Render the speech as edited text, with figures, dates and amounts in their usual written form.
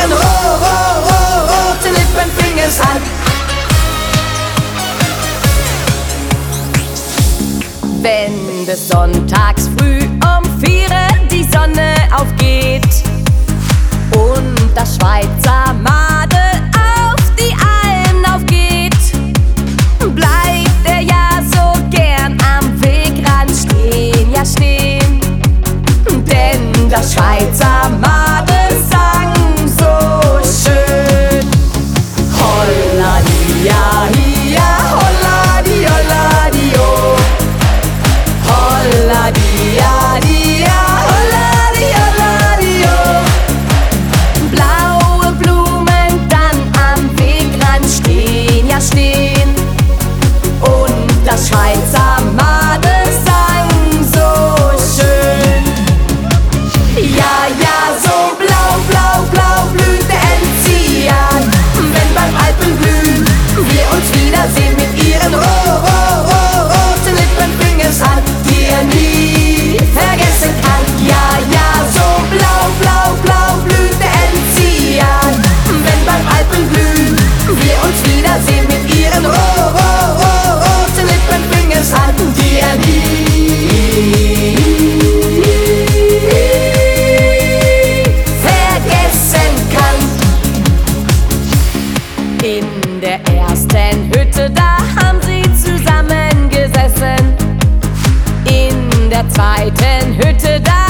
ihren roten Lippen fing es an. Wenn des Sonntags früh um 4 die Sonne aufgeht und das Schweizer Madel auf die Alm aufgeht, bleibt er ja so gern am Wegrand stehen, ja stehen. Denn das Schweizer Madel sang so schön: Holla-dia, hia, holla-di, holla-di-o. Holla-dia, dia, holla-di, holla-di-o. Blaue Blumen dann am Wegrand stehen, ja stehen. Und das Schweizer Madel sang so schön. Ja, ja, so blau, blau, blau blüht der Enzian. Wenn beim Alpenglühen wir uns wiedersehen mit ihren roten Lippen, fing es an, die er nie vergessen kann. Ja, ja, so blau, blau, blau blüht der Enzian. Wenn beim Alpenglühen wir uns wiedersehen mit ihren roten Lippen, fing es an, die er nie vergessen kann. In der ersten Hütte, da haben sie zusammengesessen. In der zweiten Hütte, da